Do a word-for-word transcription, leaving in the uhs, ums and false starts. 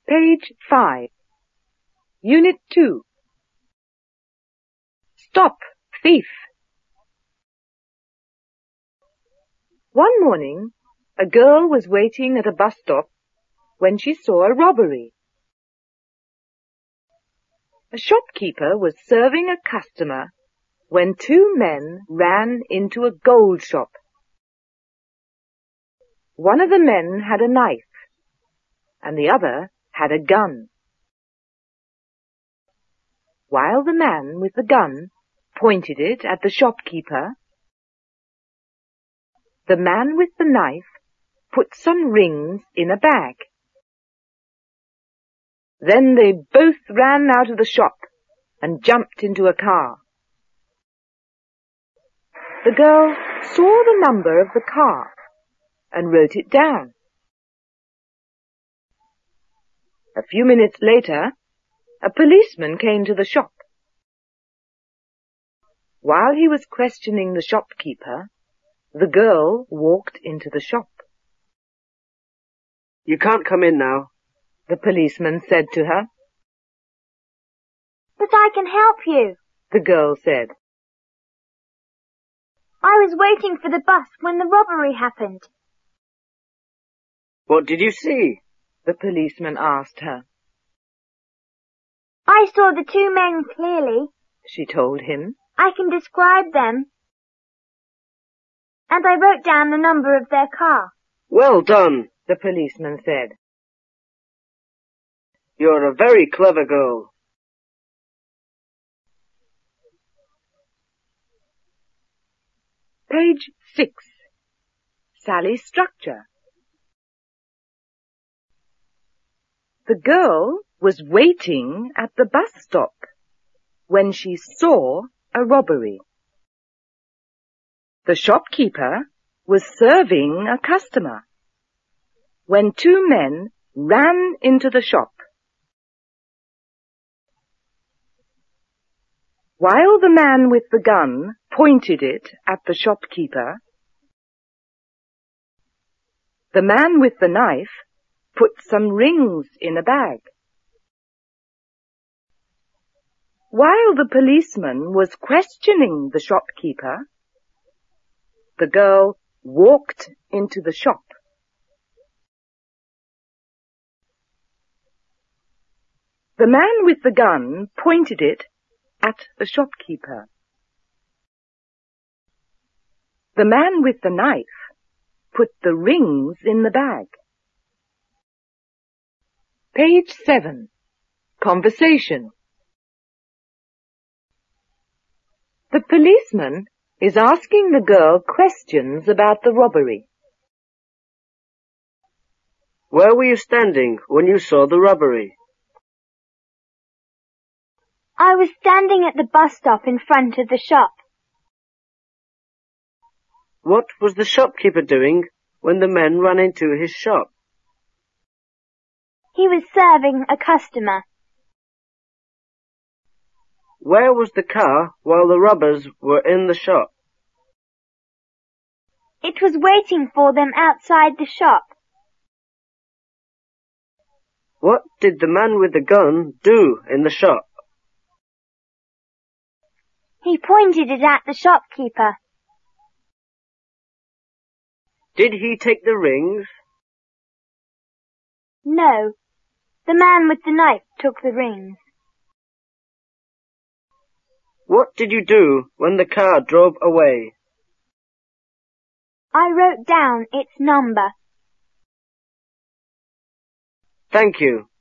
Page five. Unit two. Stop, thief! One morning, a girl was waiting at a bus stop when she saw a robbery. A shopkeeper was serving a customer when two men ran into a gold shop. One of the men had a knife, and the other had a gun. While the man with the gun pointed it at the shopkeeper, the man with the knife put some rings in a bag. Then they both ran out of the shop and jumped into a car. The girl saw the number of the car and wrote it down. A few minutes later, a policeman came to the shop. While he was questioning the shopkeeper, the girl walked into the shop. "You can't come in now," the policeman said to her. "But I can help you," the girl said. "I was waiting for the bus when the robbery happened." "What did you see?" the policeman asked her. "I saw the two men clearly," she told him. "I can describe them. And I wrote down the number of their car." "Well done," the policeman said. "You're a very clever girl." Page six. Sally's structure. The girl was waiting at the bus stop when she saw a robbery. The shopkeeper was serving a customer when two men ran into the shop. While the man with the gun pointed it at the shopkeeper, the man with the knife put some rings in a bag. While the policeman was questioning the shopkeeper, the girl walked into the shop. The man with the gun pointed it at the shopkeeper. The man with the knife put the rings in the bag. Page seven. Conversation. The policeman is asking the girl questions about the robbery. "Where were you standing when you saw the robbery?" "I was standing at the bus stop in front of the shop." "What was the shopkeeper doing when the men ran into his shop?" "He was serving a customer." "Where was the car while the robbers were in the shop?" "It was waiting for them outside the shop." "What did the man with the gun do in the shop?" "He pointed it at the shopkeeper." "Did he take the rings?" "No, the man with the knife took the rings." "What did you do when the car drove away?" "I wrote down its number." Thank you.